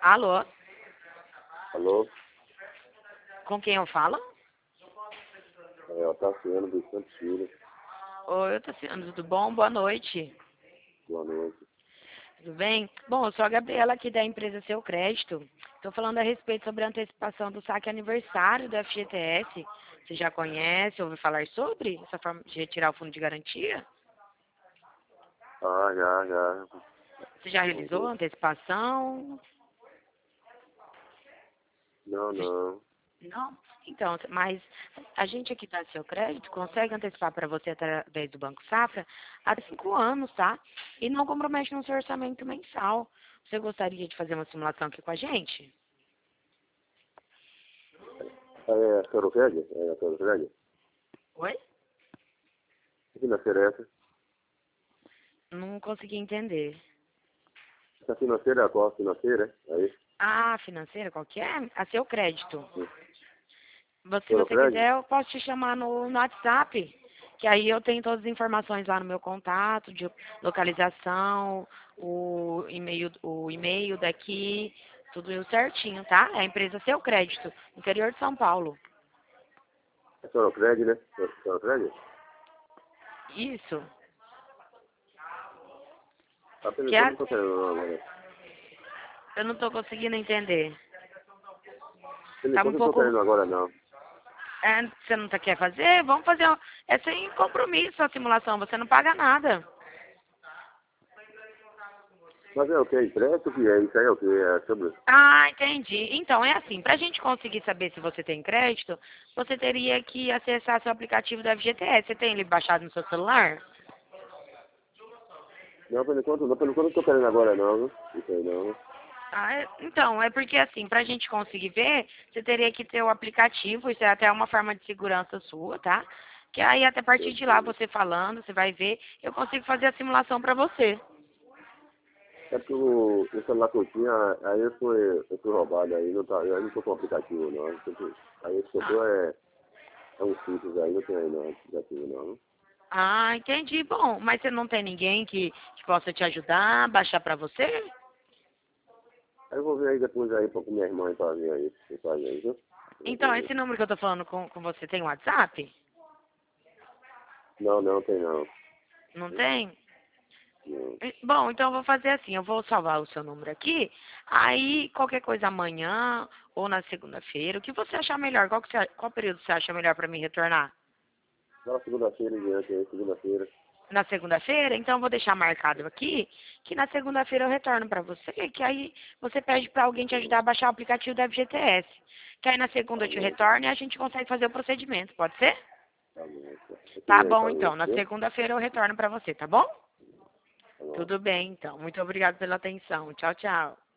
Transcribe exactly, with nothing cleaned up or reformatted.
Alô? Alô? Com quem eu falo? É, o Tassiano do Santos Filho. Oi, Tassiano, tudo bom? Boa noite. Boa noite. Tudo bem? Bom, eu sou a Gabriela aqui da empresa Seu Crédito. Estou falando a respeito sobre a antecipação do saque aniversário do F G T S. Você já conhece, ouviu falar sobre essa forma de retirar o fundo de garantia? Ah, já, já. Você já realizou a antecipação? Não, não. Não? Então, mas a gente aqui da Seu Crédito consegue antecipar para você através do Banco Safra até cinco anos, tá? E não compromete no seu orçamento mensal. Você gostaria de fazer uma simulação aqui com a gente? É a Sorocrédia? É a Sorocrédia? Oi? Que financeira é essa? Não consegui entender. Essa financeira é a qual financeira? Aí? Ah, financeira, qual que é? A Seu Crédito. Sim. Você- Se você Sorocrédia? quiser, eu posso te chamar no, no WhatsApp, que aí eu tenho todas as informações lá no meu contato, de localização, o e-mail, o e-mail daqui, tudo certinho, tá? É a empresa Seu Crédito, interior de São Paulo. É Sorocrédia, né? Sorocrédia? Isso. Tá Que perguntando, é, não tô querendo não agora. eu não estou conseguindo entender. Tá Telefone um não tô pouco. querendo agora não. É, você não tá, quer fazer? Vamos fazer. um- É sem compromisso a simulação, você não paga nada. Mas é o que? Empréstimo? O que é? Isso aí é o que? É sobre... Ah, entendi. Então, é assim, para a gente conseguir saber se você tem crédito, você teria que acessar seu aplicativo da F G T S. Você tem ele baixado no seu celular? Não, por enquanto não. Por enquanto não tô querendo agora não, viu? Isso aí não. Ah, é- então, é porque assim, para a gente conseguir ver, você teria que ter o aplicativo, isso é até uma forma de segurança sua, tá? Que aí, até a partir Eu de lá, sei. você falando, você vai ver, eu consigo fazer a simulação para você. É porque o, o celular que eu tinha, aí eu fui, eu fui roubado, aí não tá, eu não tô com aplicativo não. Aí eu- Aí esse que eu Ah, tô é, é um simples aí, não tem aí não, aplicativo não. ah, entendi. Bom, mas você não tem ninguém que, que possa te ajudar, baixar para você? Aí eu vou ver aí depois aí pra com minha irmã aí pra ver aí, pra fazer aí, viu? Eu vou Então, ver. esse número que eu tô falando com, com você tem WhatsApp? Não, não tem não. Não tem? Não. Eh, Bom, então eu vou fazer assim, eu vou salvar o seu número aqui, aí qualquer coisa amanhã ou na segunda-feira, o que você achar melhor, qual, que você, qual período você acha melhor para mim retornar? Agora segunda-feira em diante aí, segunda-feira. Na segunda-feira? Então eu vou deixar marcado aqui, que na segunda-feira eu retorno para você, que aí você pede para alguém te ajudar a baixar o aplicativo da F G T S. Que aí na segunda Tá eu te bom, retorno e a gente consegue fazer o procedimento, pode ser? tá bom. Deixa eu Tá ver aí bom pra ver, então, na viu? segunda-feira eu retorno para você, tá bom? Tá bom. Tudo bem então, muito obrigada pela atenção, tchau, tchau.